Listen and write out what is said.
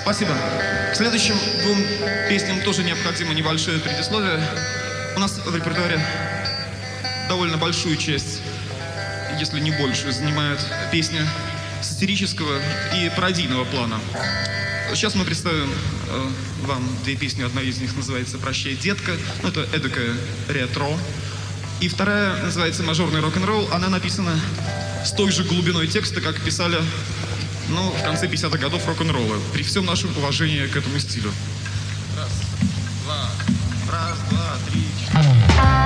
Спасибо. К следующим двум песням тоже необходимо небольшое предисловие. У нас в репертуаре довольно большую часть, если не большую, занимает песни сатирического и пародийного плана. Сейчас мы представим вам две песни. Одна из них называется «Прощай, детка». Ну, это эдакое ретро. И вторая называется «Мажорный рок-н-ролл». Она написана с той же глубиной текста, как писали, ну, в конце 50-х годов рок-н-ролла. При всем нашем уважении к этому стилю. Раз, два, три, четыре.